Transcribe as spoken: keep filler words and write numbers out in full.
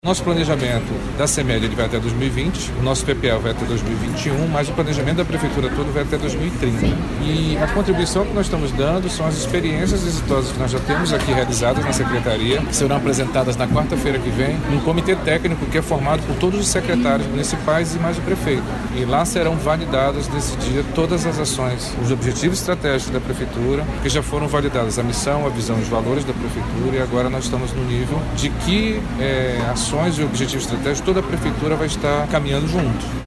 Nosso planejamento da CEMED ele vai até dois mil e vinte, o nosso P P A vai até dois mil e vinte e um, mas o planejamento da Prefeitura todo vai até dois mil e trinta. E a contribuição que nós estamos dando são as experiências exitosas que nós já temos aqui realizadas na Secretaria, que serão apresentadas na quarta-feira que vem, num comitê técnico que é formado por todos os secretários municipais e mais o prefeito. E lá serão validadas nesse dia todas as ações, os objetivos estratégicos da Prefeitura, que já foram validadas a missão, a visão e os valores da Prefeitura, e agora nós estamos no nível de que é, ações e objetivos estratégicos toda a Prefeitura vai estar caminhando junto.